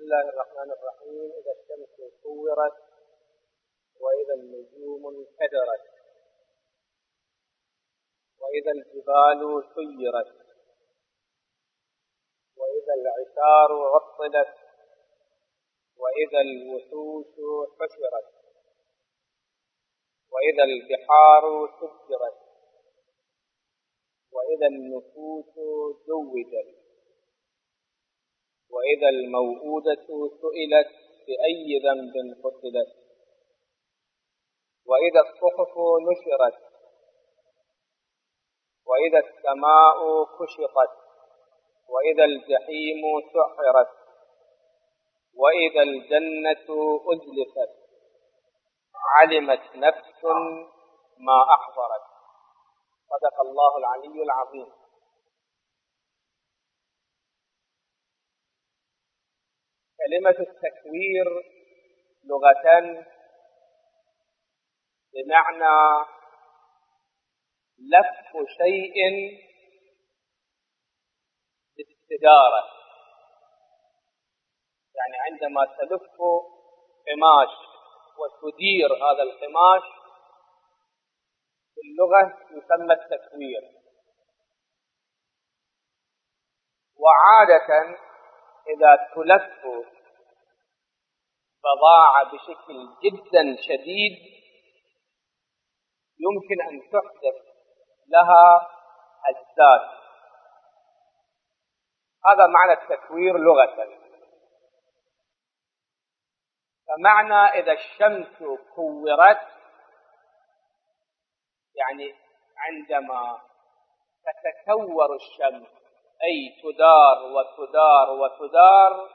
الله الرحمن الرحيم. إذا الشمس كورت وإذا النجوم انكدرت وإذا الجبال سيرت وإذا العشار عطلت وإذا الوحوش حشرت وإذا البحار سجرت وإذا النفوس زوجت وإذا الموءودة سئلت بأي ذنب قتلت وإذا الصحف نشرت وإذا السماء كشطت وإذا الجحيم سعرت وإذا الجنة أزلفت علمت نفس ما أحضرت. صدق الله العلي العظيم. كلمة التكوير لغة بمعنى لف شيء باستدارة، يعني عندما تلف قماش وتدير هذا القماش في اللغة يسمى التكوير. وعادة إذا تلف بضاعة بشكل جدا شديد يمكن أن تحدث لها أجزاء. هذا معنى التكوير لغة. فمعنى إذا الشمس كورت يعني عندما تتكور الشمس أي تدار وتدار وتدار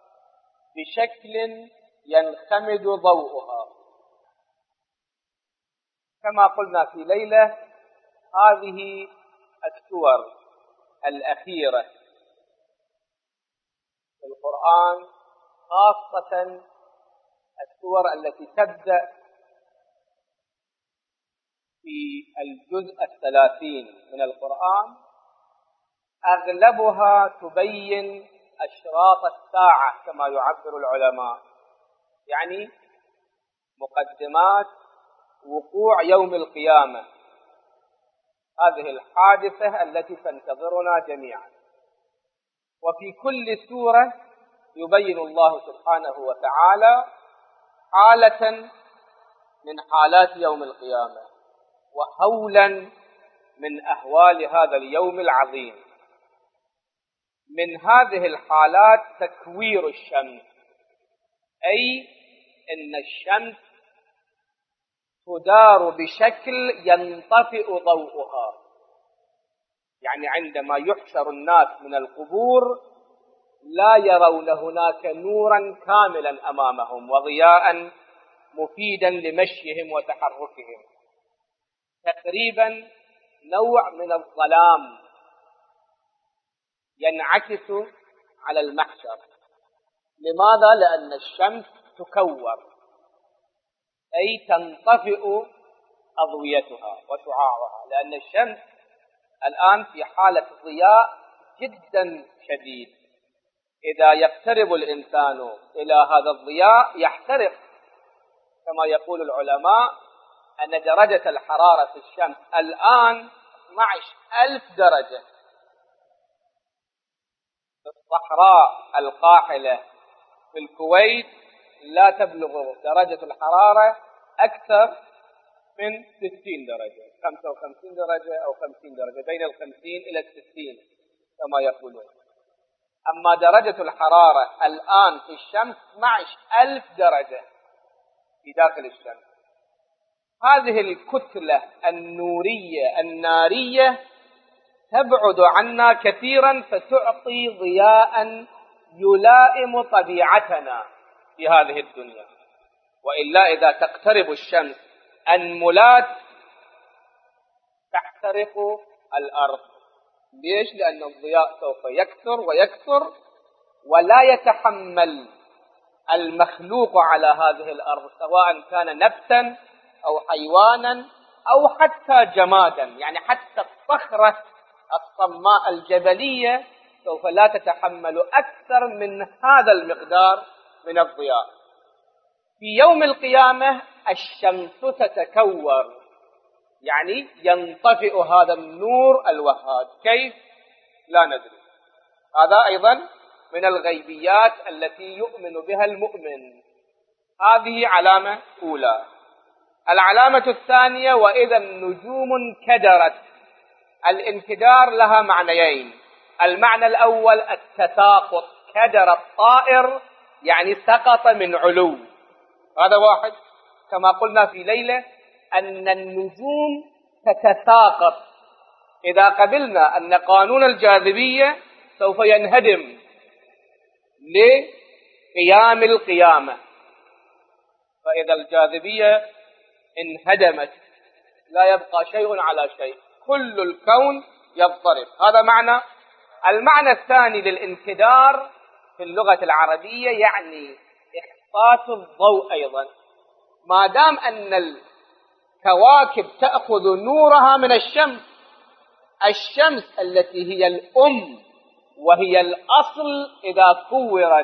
بشكل ينخمد ضوءها. كما قلنا في ليلة، هذه السور الأخيرة في القرآن، خاصة السور التي تبدأ في الجزء 30 من القرآن، أغلبها تبين أشراط الساعة كما يعبر العلماء، يعني مقدمات وقوع يوم القيامة، هذه الحادثة التي تنتظرنا جميعا. وفي كل سورة يبين الله سبحانه وتعالى حالة من حالات يوم القيامة وهولا من أهوال هذا اليوم العظيم. من هذه الحالات تكوير الشمس، أي أن الشمس تدار بشكل ينطفئ ضوءها، يعني عندما يحشر الناس من القبور لا يرون هناك نورا كاملا أمامهم وضياء مفيدا لمشيهم وتحركهم، تقريبا نوع من الظلام ينعكس على المحشر. لماذا؟ لأن الشمس تكور أي تنطفئ أضويتها وشعاعها، لأن الشمس الآن في حالة ضياء جدا شديد. إذا يقترب الإنسان إلى هذا الضياء يحترق، كما يقول العلماء أن درجة الحرارة في الشمس الآن 12,000 درجة. في الصحراء القاحلة في الكويت لا تبلغ درجة الحرارة أكثر من 60 درجة، 55 درجة أو 50 درجة، بين 50 إلى 60 كما يقولون. أما درجة الحرارة الآن في الشمس 12,000 درجة في داخل الشمس. هذه الكتلة النورية النارية تبعد عنا كثيرا فتعطي ضياء يلائم طبيعتنا في هذه الدنيا. وإلا إذا تقترب الشمس أنملات تحترق الأرض. ليش؟ لأن الضياء سوف يكثر ويكثر ولا يتحمل المخلوق على هذه الأرض، سواء كان نبتا أو حيوانا أو حتى جمادا، يعني حتى الصخرة الصماء الجبلية سوف لا تتحمل أكثر من هذا المقدار من الضياء. في يوم القيامة الشمس تتكور، يعني ينطفئ هذا النور الوهاج. كيف؟ لا ندري. هذا أيضا من الغيبيات التي يؤمن بها المؤمن. هذه علامة أولى. العلامة الثانية: وإذا النجوم انكدرت. الانكدار لها معنيين. المعنى الأول التساقط، كدر الطائر يعني سقط من علو، هذا واحد. كما قلنا في ليلة أن النجوم تتساقط. إذا قبلنا أن قانون الجاذبية سوف ينهدم لقيام القيامة، فإذا الجاذبية انهدمت لا يبقى شيء على شيء، كل الكون يضطرب. هذا معنى. المعنى الثاني للانكدار في اللغة العربية يعني إخفاء الضوء أيضا. ما دام أن الكواكب تأخذ نورها من الشمس، الشمس التي هي الأم وهي الأصل إذا كورت،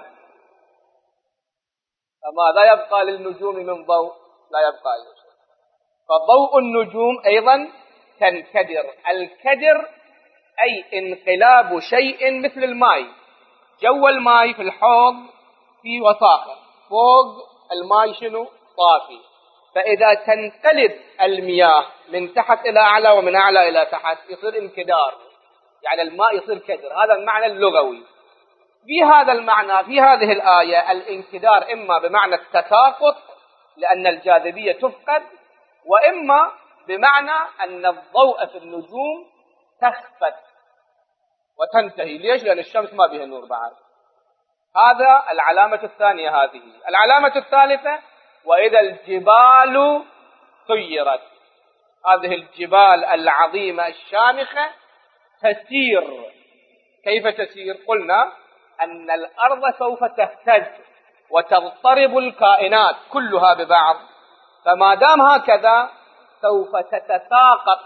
فماذا يبقى للنجوم من ضوء؟ لا يبقى أي شيء. فضوء النجوم أيضا تنكدر. الكدر أي انقلاب شيء مثل الماء. جو الماء في الحوض في وساخة، فوق الماء شنو؟ طافي. فإذا تنقلب المياه من تحت إلى أعلى ومن أعلى إلى تحت يصير انكدار، يعني الماء يصير كدر. هذا المعنى اللغوي. في هذا المعنى في هذه الآية الانكدار إما بمعنى التساقط لأن الجاذبية تفقد، وإما بمعنى أن الضوء في النجوم تخفت وتنتهي. ليش؟ لأن الشمس ما بها نور بعد. هذا العلامة الثانية. هذه العلامة الثالثة: وإذا الجبال سيرت. هذه الجبال العظيمة الشامخة تسير. كيف تسير؟ قلنا أن الأرض سوف تهتز وتضطرب الكائنات كلها ببعض، فما دام هكذا سوف تتساقط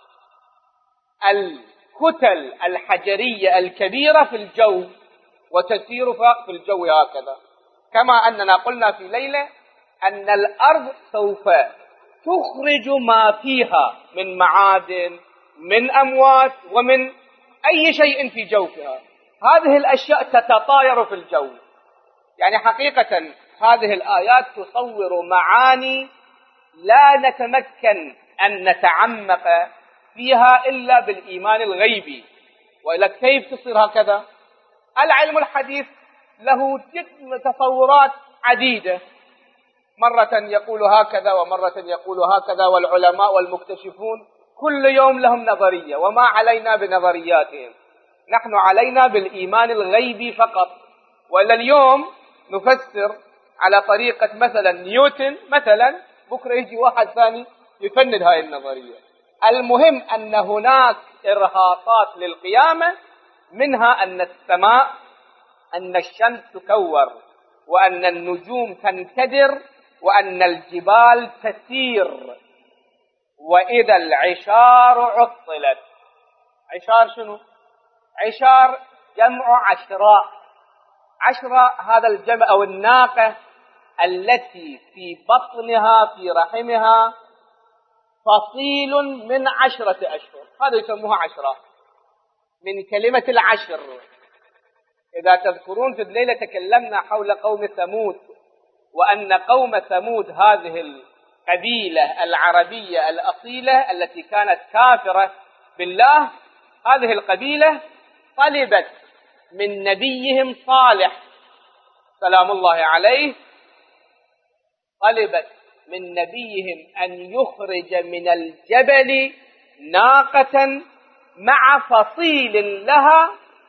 الكتل الحجرية الكبيرة في الجو وتسير في الجو هكذا. كما أننا قلنا في ليلة أن الأرض سوف تخرج ما فيها من معادن، من أموات، ومن أي شيء في جوفها. هذه الأشياء تتطاير في الجو. يعني حقيقة هذه الآيات تصور معاني لا نتمكن أن نتعمق فيها إلا بالإيمان الغيبي، وإلا كيف تصير هكذا؟ العلم الحديث له تصورات عديدة، مرة يقول هكذا ومرة يقول هكذا، والعلماء والمكتشفون كل يوم لهم نظرية، وما علينا بنظرياتهم، نحن علينا بالإيمان الغيبي فقط. وإلا اليوم نفسر على طريقة مثلا نيوتن، مثلا بكرة يجي واحد ثاني يفند هاي النظرية. المهم أن هناك إرهاصات للقيامة، منها أن السماء، أن الشمس تكور، وأن النجوم تنكدر، وأن الجبال تسير، وإذا العشار عطلت. عشار شنو؟ عشار جمع عشراء. عشراء هذا الجمع أو الناقة التي في بطنها في رحمها فصيل من 10 أشهر، هذا يسموها عشراء، من كلمة العشر. إذا تذكرون في الليلة تكلمنا حول قوم ثمود، وأن قوم ثمود هذه القبيلة العربية الأصيلة التي كانت كافرة بالله، هذه القبيلة طلبت من نبيهم صالح سلام الله عليه، طلبت من نبيهم أن يخرج من الجبل ناقة مع فصيل لها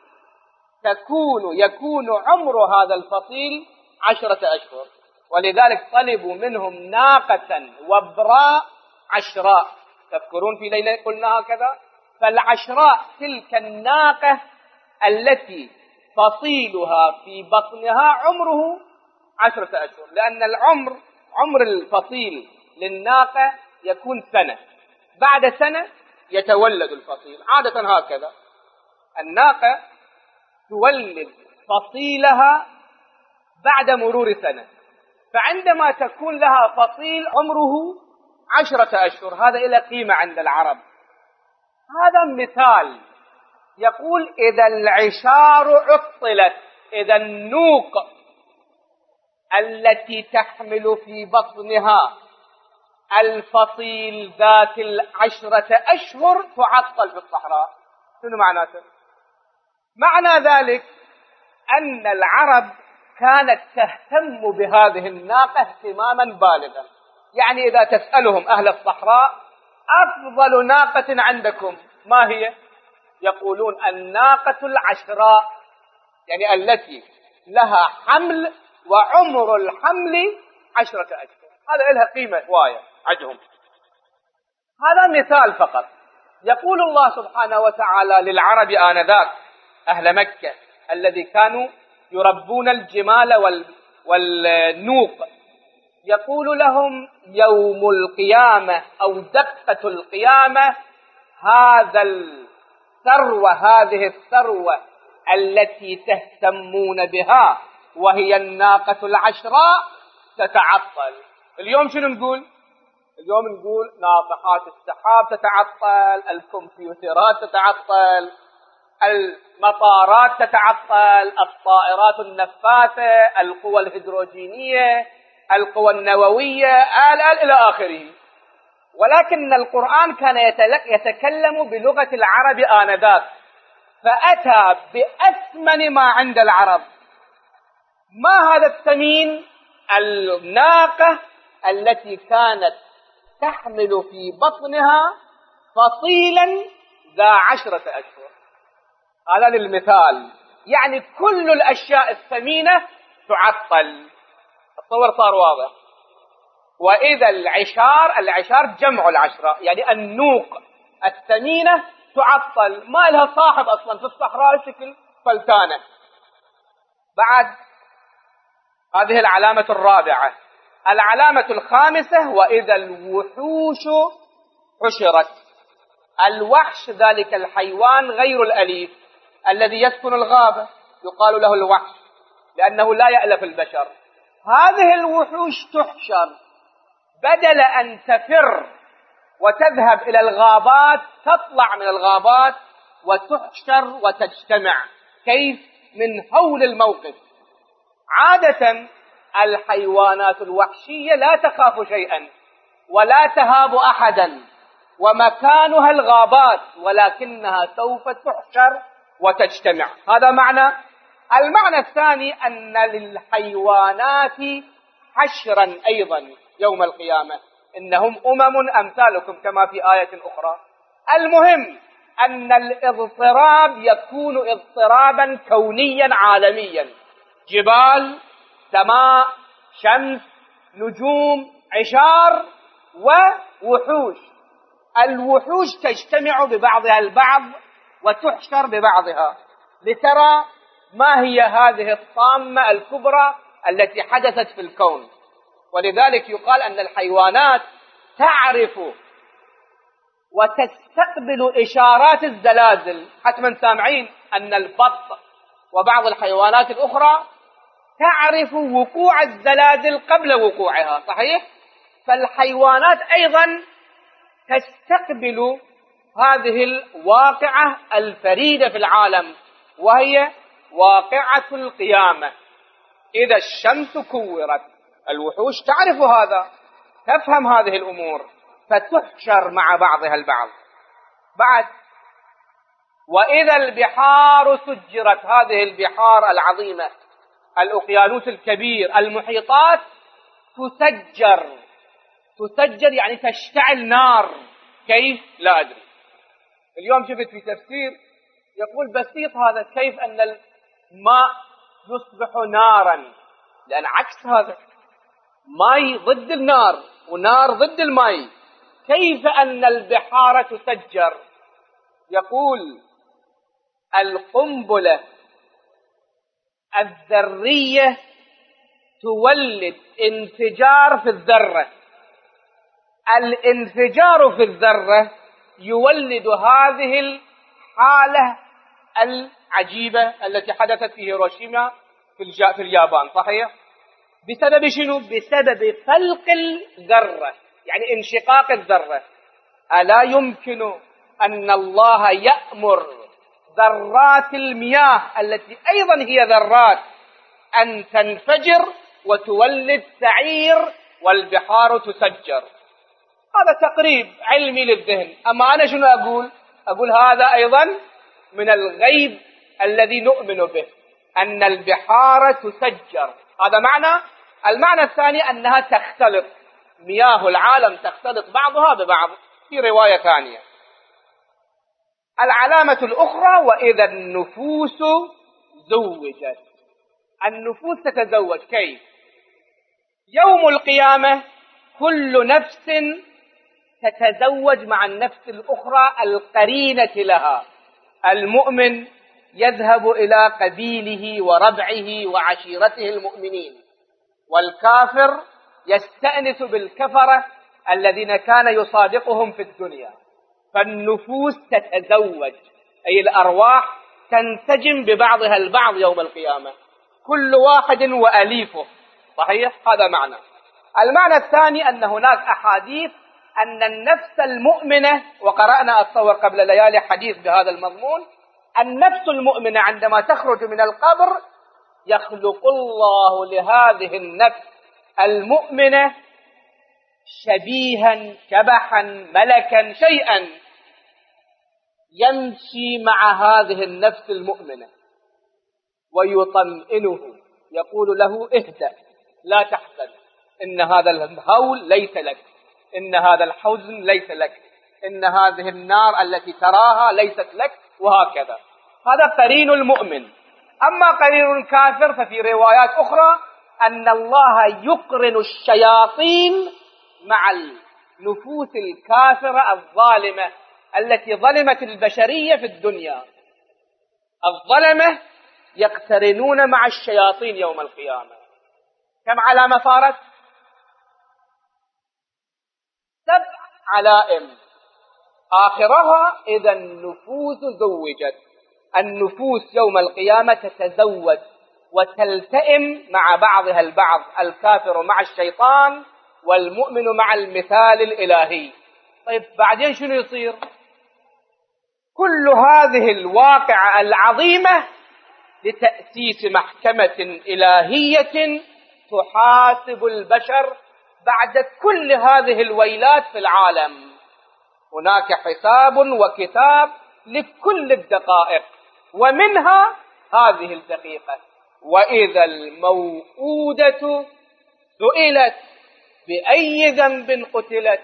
يكون عمر هذا الفصيل 10 أشهر، ولذلك طلبوا منهم ناقة وبراء عشراء. تذكرون في ليلة قلنا هكذا؟ فالعشراء تلك الناقة التي فصيلها في بطنها عمره 10 أشهر، لأن عمر الفصيل للناقة يكون سنة، بعد سنة يتولد الفصيل، عادة هكذا. الناقة تولد فصيلها بعد مرور سنة، فعندما تكون لها فصيل عمره 10 أشهر هذا إلى قيمة عند العرب. هذا مثال. يقول إذا العشار عطلت، إذا النوق التي تحمل في بطنها الفصيل ذات 10 أشهر تعطل في الصحراء. شنو معناته؟ معنى ذلك أن العرب كانت تهتم بهذه الناقة اهتماما بالغا. يعني إذا تسألهم أهل الصحراء أفضل ناقة عندكم ما هي؟ يقولون الناقة العشراء، يعني التي لها حمل وعمر الحمل 10 أشهر. هذا لها قيمة هواية عندهم. هذا مثال فقط. يقول الله سبحانه وتعالى للعرب آنذاك أهل مكة الذي كانوا يربون الجمال والنوق، يقول لهم يوم القيامة أو دقة القيامة هذه الثروة التي تهتمون بها وهي الناقة العشراء تتعطل. اليوم شنو نقول؟ اليوم نقول ناطحات السحاب تتعطل، الكمبيوترات تتعطل، المطارات تتعطل، الطائرات النفاثة، القوى الهيدروجينية، القوى النووية، إلى آخره. ولكن القرآن كان يتكلم بلغة العرب آنذاك، فأتى بأثمن ما عند العرب. ما هذا الثمين؟ الناقة التي كانت تحمل في بطنها فصيلا ذا 10 أشهر. هذا للمثال. يعني كل الأشياء الثمينة تعطل. التصور صار واضح. وإذا العشار جمع العشراء، يعني النوق الثمينة تعطل، ما لها صاحب أصلا في الصحراء، شكل فلتانة. بعد هذه العلامة الرابعة. العلامة الخامسة وإذا الوحوش حشرت. الوحش ذلك الحيوان غير الأليف الذي يسكن الغابة يقال له الوحش لأنه لا يألف البشر. هذه الوحوش تحشر، بدل أن تفر وتذهب إلى الغابات تطلع من الغابات وتحشر وتجتمع. كيف؟ من هول الموقف. عادة الحيوانات الوحشية لا تخاف شيئا ولا تهاب أحدا ومكانها الغابات، ولكنها سوف تحشر وتجتمع. هذا معنى. المعنى الثاني أن للحيوانات حشرا أيضا يوم القيامة، إنهم أمم أمثالكم كما في آية أخرى. المهم أن الاضطراب يكون اضطرابا كونيا عالميا. جبال، سماء، شمس، نجوم، عشار ووحوش. الوحوش تجتمع ببعضها البعض وتحشر ببعضها لترى ما هي هذه الطامة الكبرى التي حدثت في الكون. ولذلك يقال أن الحيوانات تعرف وتستقبل إشارات الزلازل. حتما سامعين أن البط وبعض الحيوانات الأخرى تعرف وقوع الزلازل قبل وقوعها، صحيح؟ فالحيوانات أيضا تستقبل هذه الواقعة الفريدة في العالم، وهي واقعة القيامة. إذا الشمس كورت، الوحوش تعرف هذا، تفهم هذه الأمور، فتحشر مع بعضها البعض. بعد وإذا البحار سجرت، هذه البحار العظيمة، الأقيانوس الكبير، المحيطات تسجر يعني تشتعل نار. كيف؟ لا أدري. اليوم شفت في تفسير يقول بسيط هذا، كيف أن الماء يصبح نارا؟ لأن عكس هذا، ماء ضد النار ونار ضد الماء. كيف أن البحار تسجر؟ يقول القنبلة الذرية تولد انفجار في الذرة، الانفجار في الذرة يولد هذه الحالة عجيبة التي حدثت في هيروشيما في اليابان، صحيح؟ بسبب شنو؟ بسبب فلق الذرة، يعني انشقاق الذرة. ألا يمكن أن الله يأمر ذرات المياه التي أيضا هي ذرات أن تنفجر وتولد سعير والبحار تسجر؟ هذا تقريب علمي للذهن. أما أنا شنو أقول هذا أيضا من الغيب الذي نؤمن به، أن البحار تسجر. هذا معنى. المعنى الثاني أنها تختلط، مياه العالم تختلط بعضها ببعض في رواية ثانية. العلامة الأخرى: وإذا النفوس زوجت. النفوس تتزوج كيف؟ يوم القيامة كل نفس تتزوج مع النفس الأخرى القرينة لها. المؤمن يذهب إلى قبيله وربعه وعشيرته المؤمنين، والكافر يستأنس بالكفرة الذين كان يصادقهم في الدنيا. فالنفوس تتزوج، أي الأرواح تنسجم ببعضها البعض يوم القيامة، كل واحد وأليفه، صحيح؟ هذا معنى. المعنى الثاني أن هناك أحاديث أن النفس المؤمنة، وقرأنا أتصور قبل ليالي حديث بهذا المضمون، النفس المؤمنة عندما تخرج من القبر يخلق الله لهذه النفس المؤمنة شبيها، شبحا، ملكا، شيئا يمشي مع هذه النفس المؤمنة ويطمئنه، يقول له: اهدأ، لا تحزن، إن هذا الهول ليس لك، إن هذا الحزن ليس لك، إن هذه النار التي تراها ليست لك، وهكذا. هذا قرين المؤمن. أما قرين الكافر ففي روايات أخرى أن الله يقرن الشياطين مع النفوس الكافرة الظالمة التي ظلمت البشرية في الدنيا. الظلمة يقترنون مع الشياطين يوم القيامة. كم علامة صارت؟ 7 علائم، آخرها إذا النفوس زوجت. النفوس يوم القيامة تتزوج وتلتئم مع بعضها البعض، الكافر مع الشيطان والمؤمن مع المثال الإلهي. طيب بعدين شنو يصير؟ كل هذه الواقعة العظيمة لتأسيس محكمة إلهية تحاسب البشر بعد كل هذه الويلات في العالم. هناك حساب وكتاب لكل الدقائق، ومنها هذه الدقيقة: وإذا الموءودة سئلت بأي ذنب قتلت.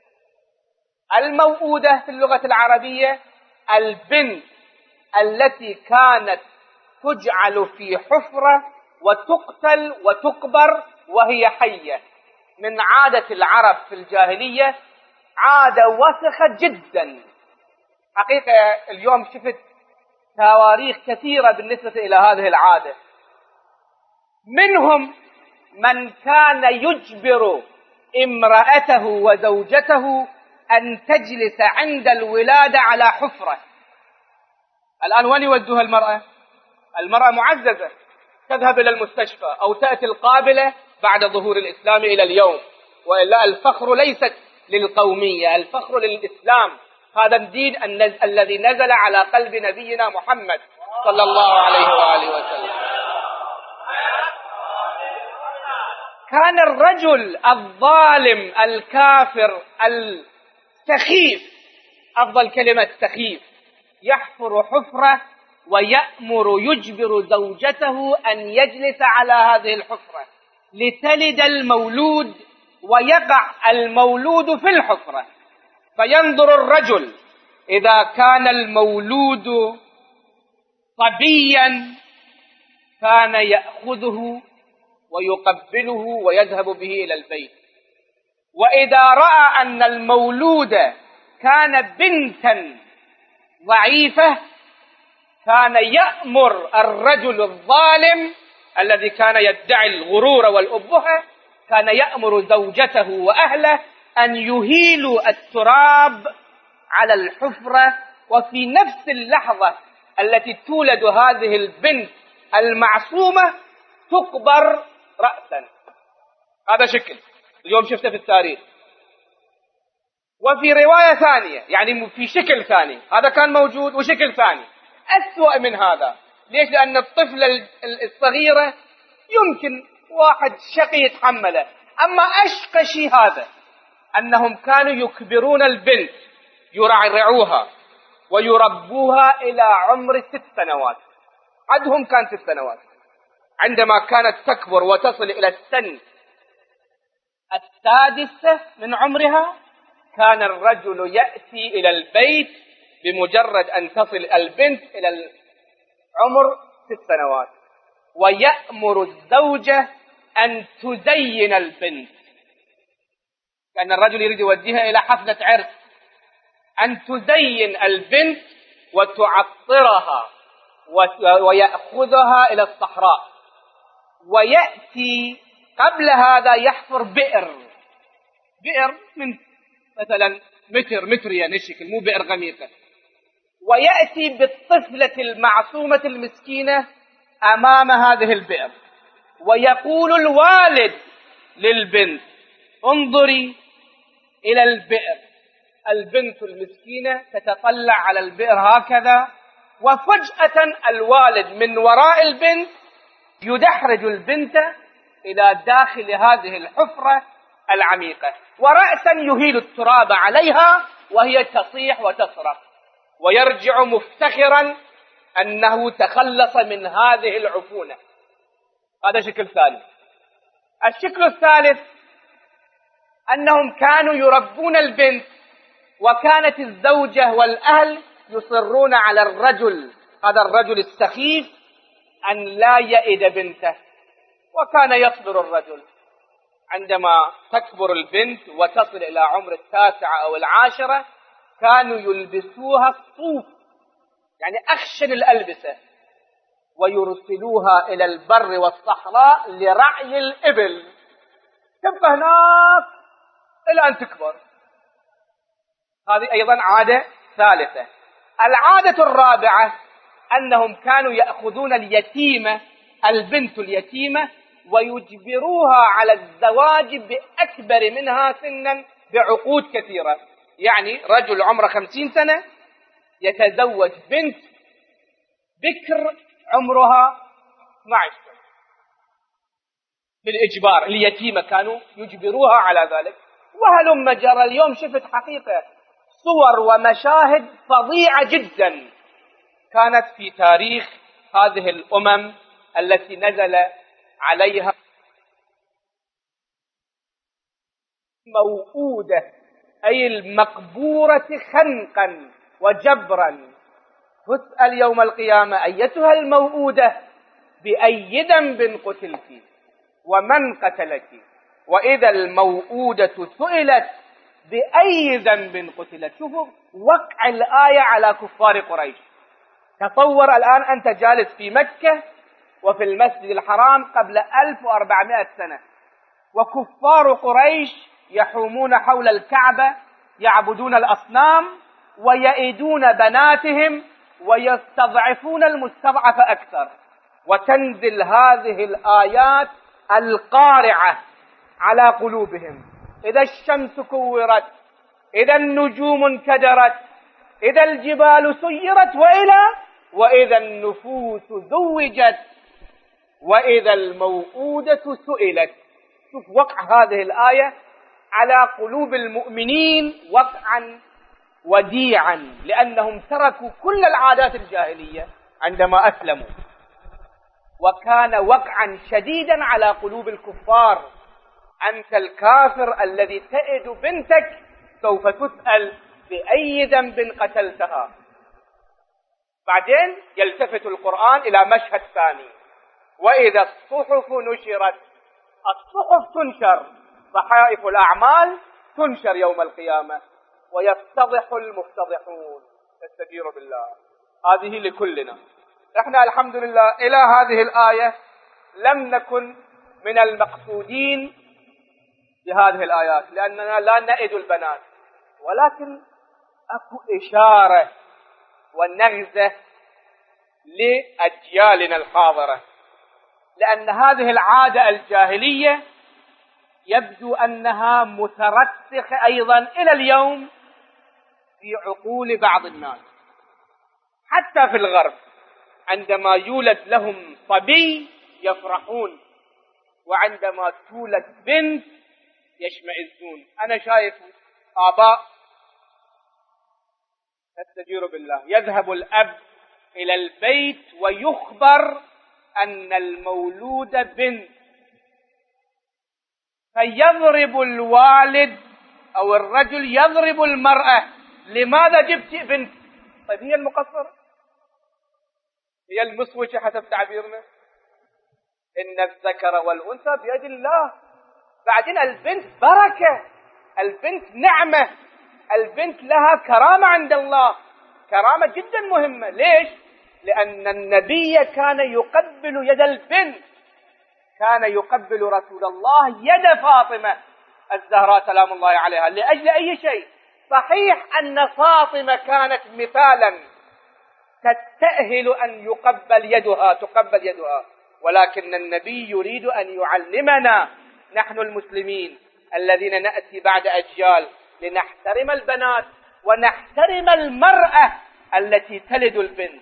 الموءودة في اللغة العربية البنت التي كانت تجعل في حفرة وتقتل وتقبر وهي حية. من عادة العرب في الجاهلية عادة وسخة جدا حقيقة. اليوم شفت تواريخ كثيرة بالنسبة إلى هذه العادة. منهم من كان يجبر امرأته وزوجته أن تجلس عند الولادة على حفرة. الآن وين يودوها المرأة؟ المرأة معززة، تذهب إلى المستشفى أو تأتي القابلة بعد ظهور الإسلام إلى اليوم. وإلا الفخر ليست للقومية، الفخر للإسلام. هذا الدين الذي نزل على قلب نبينا محمد صلى الله عليه وآله وسلم. كان الرجل الظالم الكافر السخيف، أفضل كلمة سخيف، يحفر حفرة يجبر زوجته أن يجلس على هذه الحفرة لتلد المولود، ويقع المولود في الحفرة. فينظر الرجل إذا كان المولود صبيا كان يأخذه ويقبله ويذهب به إلى البيت، وإذا رأى أن المولود كان بنتا ضعيفة كان يأمر الرجل الظالم الذي كان يدعي الغرور والأبهة، كان يأمر زوجته وأهله أن يهيلوا التراب على الحفرة، وفي نفس اللحظة التي تولد هذه البنت المعصومة تقبر رأسا. هذا شكل اليوم شفته في التاريخ. وفي رواية ثانية يعني في شكل ثاني، هذا كان موجود، وشكل ثاني أسوأ من هذا. ليش؟ لأن الطفلة الصغيرة يمكن واحد شقي يتحمله، أما أشقى شيء هذا أنهم كانوا يكبرون البنت، يرعرعوها ويربوها إلى عمر 6 سنوات. عدهم كان 6 سنوات. عندما كانت تكبر وتصل إلى السن 6 من عمرها كان الرجل يأتي إلى البيت بمجرد أن تصل البنت إلى العمر 6 سنوات، ويأمر الزوجة أن تزين البنت، كأن الرجل يريد يوديها إلى حفلة عرس، أن تزين البنت وتعطرها ويأخذها إلى الصحراء، ويأتي قبل هذا يحفر بئر من مثلا متريا نشكل، مو بئر غميقة، ويأتي بالطفلة المعصومة المسكينة أمام هذه البئر، ويقول الوالد للبنت انظري إلى البئر. البنت المسكينة تتطلع على البئر هكذا، وفجأة الوالد من وراء البنت يدحرج البنت إلى داخل هذه الحفرة العميقة، ورأسا يهيل التراب عليها وهي تصيح وتصرخ، ويرجع مفتخرا أنه تخلص من هذه العفونة. هذا شكل ثاني. الشكل الثالث أنهم كانوا يربون البنت، وكانت الزوجة والأهل يصرون على الرجل، هذا الرجل السخيف، أن لا يئد بنته. وكان يصبر الرجل عندما تكبر البنت وتصل إلى عمر 9 أو 10، كانوا يلبسوها الصوف، يعني أخشن الألبسة، ويرسلوها إلى البر والصحراء لرعي الإبل، تبقى هناك إلى أن تكبر. هذه أيضا عادة ثالثة. العادة الرابعة أنهم كانوا يأخذون اليتيمة، البنت اليتيمة، ويجبروها على الزواج بأكبر منها سنا بعقود كثيرة. يعني رجل عمره 50 سنة يتزوج بنت بكر عمرها 12 سنة بالإجبار. اليتيمة كانوا يجبروها على ذلك. وهلم جرى. اليوم شفت حقيقة صور ومشاهد فظيعة جدا كانت في تاريخ هذه الأمم التي نزل عليها موؤودة، أي المقبورة خنقا وجبرا. تسأل يوم القيامة أيتها الموؤودة بأي ذنب قتلت ومن قتلك، وإذا الموؤودة سئلت بأي ذنب قتلت. شوفوا وقع الآية على كفار قريش. تصور الآن أنت جالس في مكة وفي المسجد الحرام قبل 1400 سنة، وكفار قريش يحومون حول الكعبة يعبدون الأصنام ويئدون بناتهم ويستضعفون المستضعف أكثر، وتنزل هذه الآيات القارعة على قلوبهم. إذا الشمس كورت، إذا النجوم انكدرت، إذا الجبال سيرت، وإذا النفوس زوجت، وإذا الموءودة سئلت. شوف وقع هذه الآية على قلوب المؤمنين وقعا وديعا، لأنهم تركوا كل العادات الجاهلية عندما أسلموا، وكان وقعا شديدا على قلوب الكفار. أنت الكافر الذي تئد بنتك سوف تسأل بأي ذنب قتلتها. بعدين يلتفت القرآن إلى مشهد ثاني: وإذا الصحف نشرت. الصحف تنشر، صحائف الأعمال تنشر يوم القيامة، ويفتضح المفتضحون. نستجير بالله. هذه لكلنا. احنا الحمد لله إلى هذه الآية لم نكن من المقصودين بهذه الآيات، لأننا لا نئد البنات، ولكن أكو إشارة ونغزة لأجيالنا الحاضرة، لأن هذه العادة الجاهلية يبدو أنها مترسخة أيضا إلى اليوم في عقول بعض الناس، حتى في الغرب عندما يولد لهم صبي يفرحون، وعندما تولد بنت يشمئزون. أنا شايف آباء نستجير بالله يذهب الأب إلى البيت ويخبر أن المولود بنت، فيضرب الوالد أو الرجل يضرب المرأة: لماذا جبت بنت؟ طيب هي المقصرة، هي المسوشة حسب تعبيرنا، إن الذكر والأنثى بيد الله. بعدين البنت بركة، البنت نعمة، البنت لها كرامة عند الله، كرامة جدا مهمة. ليش؟ لأن النبي كان يقبل يد البنت، كان يقبل رسول الله يد فاطمة الزهراء سلام الله عليها لأجل أي شيء. صحيح أن فاطمة كانت مثالا تستأهل أن تقبل يدها، ولكن النبي يريد أن يعلمنا نحن المسلمين الذين نأتي بعد أجيال لنحترم البنات ونحترم المرأة التي تلد البنت.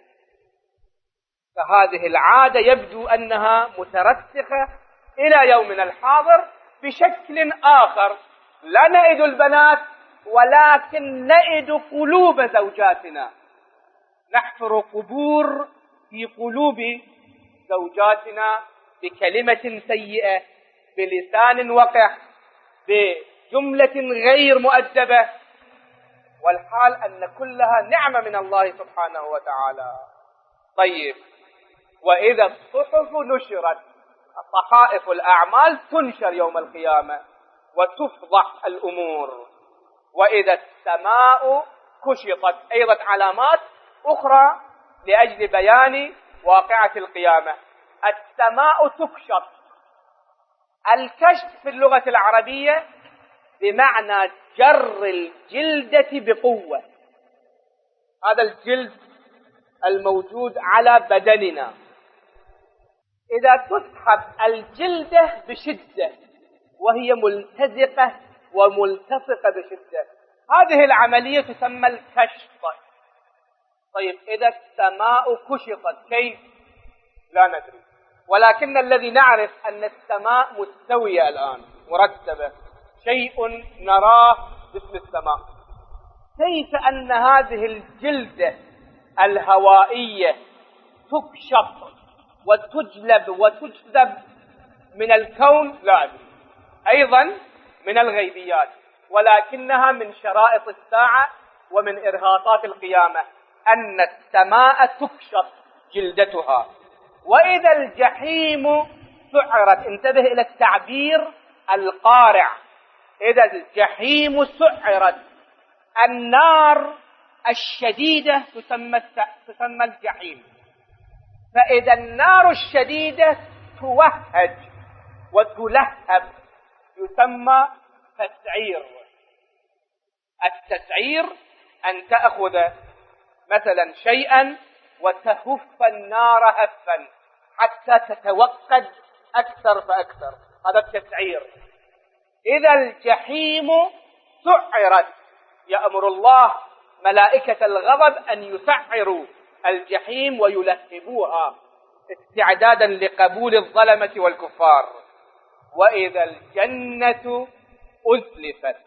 فهذه العادة يبدو أنها مترسخة إلى يومنا الحاضر بشكل آخر. لا نئد البنات، ولكن نئد قلوب زوجاتنا، نحفر قبور في قلوب زوجاتنا بكلمة سيئة، بلسان وقح، بجملة غير مؤدبة، والحال أن كلها نعمة من الله سبحانه وتعالى. طيب، وإذا الصحف نشرت، صحائف الأعمال تنشر يوم القيامة وتفضح الأمور. وإذا السماء كشطت، أيضا علامات أخرى لأجل بيان واقعة القيامة. السماء تكشط. الكشف في اللغة العربية بمعنى جر الجلدة بقوة. هذا الجلد الموجود على بدننا، إذا تسحب الجلدة بشدة وهي ملتزقة وملتصقة بشدة، هذه العملية تسمى الكشط. طيب، إذا السماء كشطت كيف؟ لا ندري، ولكن الذي نعرف أن السماء مستوية الآن مرتبة، شيء نراه باسم السماء. كيف أن هذه الجلدة الهوائية تكشط وتجلب وتجذب من الكون؟ لا أدري، أيضا من الغيبيات، ولكنها من شرائط الساعة ومن إرهاصات القيامة أن السماء تكشط جلدتها. وإذا الجحيم سعرت، انتبه إلى التعبير القارع، إذا الجحيم سعرت، النار الشديدة تسمى الجحيم. فإذا النار الشديدة توهج وتلهب يسمى تسعير. التسعير أن تأخذ مثلا شيئا وتهف النار هفا حتى تتوقد أكثر فأكثر، هذا التسعير. إذا الجحيم سعرت، يأمر الله ملائكة الغضب أن يسعروا الجحيم ويلهبوها استعدادا لقبول الظلمة والكفار. وإذا الجنة أزلفت،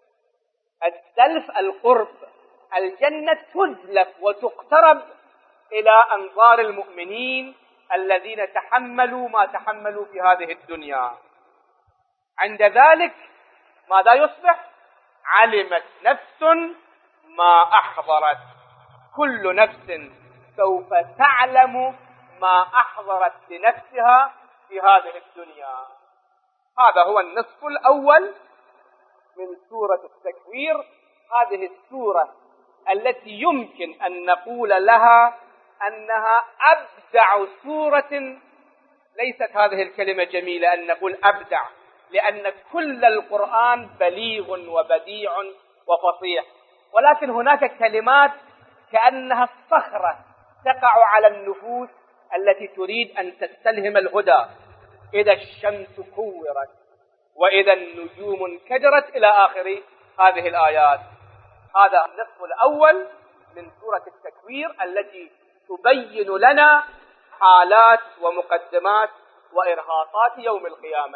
الزلف القرب، الجنة تزلف وتقترب إلى أنظار المؤمنين الذين تحملوا ما تحملوا في هذه الدنيا. عند ذلك ماذا يصبح؟ علمت نفس ما أحضرت، كل نفس سوف تعلم ما أحضرت لنفسها في هذه الدنيا. هذا هو النصف الأول من سورة التكوير، هذه السورة التي يمكن أن نقول لها أنها أبدع سورة. ليست هذه الكلمة جميلة أن نقول أبدع، لأن كل القرآن بليغ وبديع وفصيح، ولكن هناك كلمات كأنها الصخرة تقع على النفوس التي تريد أن تستلهم الهدى. إذا الشمس كورت وإذا النجوم انكدرت إلى آخر هذه الآيات. هذا النصف الأول من سورة التكوير التي تبين لنا حالات ومقدمات وإرهاصات يوم القيامة.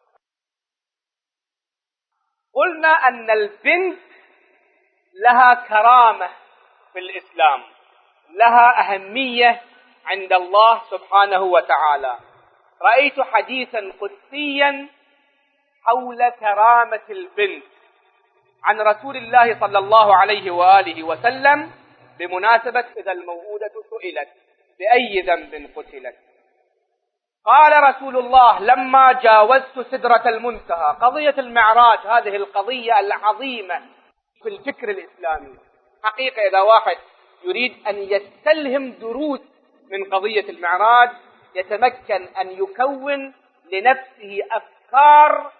قلنا أن البنت لها كرامة في الإسلام، لها أهمية عند الله سبحانه وتعالى. رأيت حديثا قدسيا حول كرامة البنت عن رسول الله صلى الله عليه وآله وسلم بمناسبة إذا الموءودة سئلت بأي ذنب قتلت. قال رسول الله: لما جاوزت سدرة المنتهى. قضية المعراج هذه القضية العظيمة في الفكر الإسلامي. حقيقة إذا واحد يريد أن يستلهم دروس من قضية المعراج يتمكن أن يكون لنفسه أفكار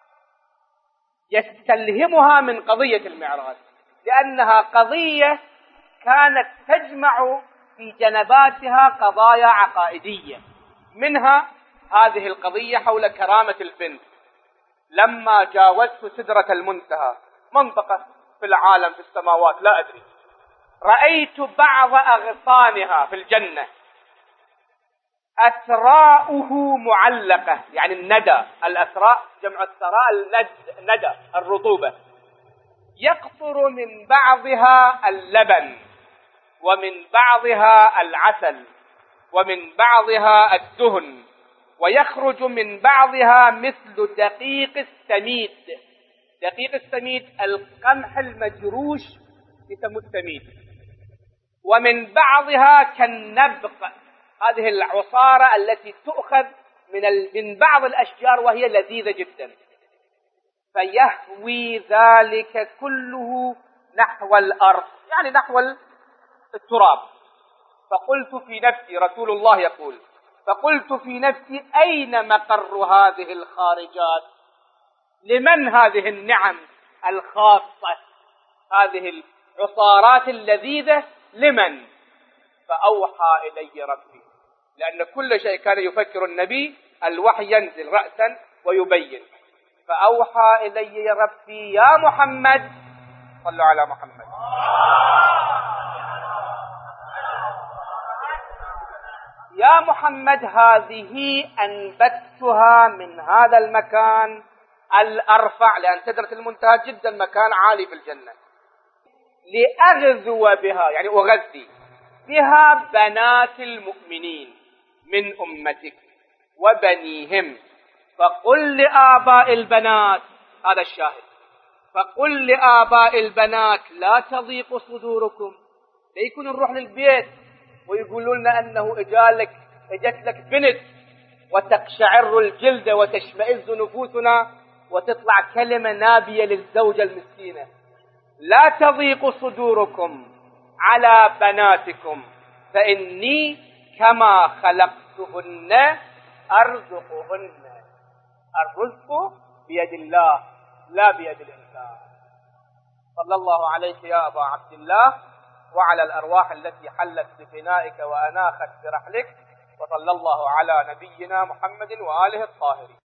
يستلهمها من قضية المعراج، لأنها قضية كانت تجمع في جنباتها قضايا عقائدية، منها هذه القضية حول كرامة البنت. لما جاوزت سدرة المنتهى، منطقة في العالم في السماوات لا أدري، رأيت بعض أغصانها في الجنة أثراؤه معلقة، يعني الندى، الأثراء جمع الثراء، الندى الرطوبة، يقطر من بعضها اللبن ومن بعضها العسل ومن بعضها الدهن، ويخرج من بعضها مثل دقيق السميد. دقيق السميد القمح المجروش يسموه السميد. ومن بعضها كالنبق، هذه العصارة التي تؤخذ من بعض الأشجار وهي لذيذة جدا. فيهوي ذلك كله نحو الأرض، يعني نحو التراب. فقلت في نفسي، رسول الله يقول: فقلت في نفسي أين مقر هذه الخارجات؟ لمن هذه النعم الخاصة، هذه العصارات اللذيذة لمن؟ فأوحى إلي ربي، لأن كل شيء كان يفكر النبي الوحي ينزل رأسا ويبين. فأوحى إلي ربي: يا محمد، صلوا على محمد، يا محمد هذه أنبتها من هذا المكان الأرفع، لأن سدرة المنتهى جدا مكان عالي في الجنة، لأغذو بها، يعني أغذي بها بنات المؤمنين من أمتك وبنيهم. فقل لآباء البنات، هذا الشاهد، فقل لآباء البنات لا تضيق صدوركم. ليكون نروح للبيت ويقولوا لنا أنه اجت لك بنت وتقشعر الجلد وتشمئز نفوسنا وتطلع كلمة نابية للزوجة المسكينة. لا تضيق صدوركم على بناتكم فإني كما خلقتهن أرزقهن. الرزق بيد الله لا بيد الإنسان. صلى الله عليك يا أبا عبد الله وعلى الأرواح التي حلت بفنائك وأناخت برحلك، وصلى الله على نبينا محمد وآله الطاهرين.